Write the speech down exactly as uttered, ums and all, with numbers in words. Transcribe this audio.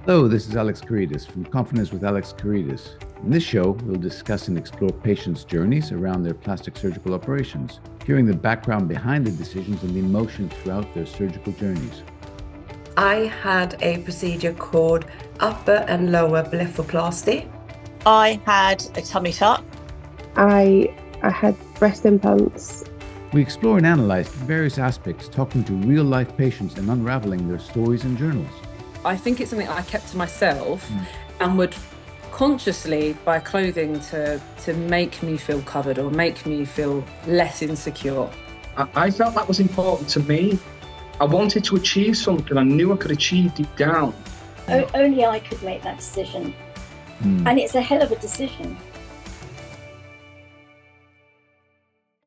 Hello, this is Alex Carides from Confidence with Alex Carides. In this show, we'll discuss and explore patients' journeys around their plastic surgical operations, hearing the background behind the decisions and the emotion throughout their surgical journeys. I had a procedure called upper and lower blepharoplasty. I had a tummy tuck. I, I had breast implants. We explore and analyze various aspects, talking to real-life patients and unraveling their stories and journals. I think it's something I kept to myself mm. and would consciously buy clothing to, to make me feel covered or make me feel less insecure. I, I felt that was important to me. I wanted to achieve something I knew I could achieve deep down. O- only I could make that decision. Mm. And it's a hell of a decision.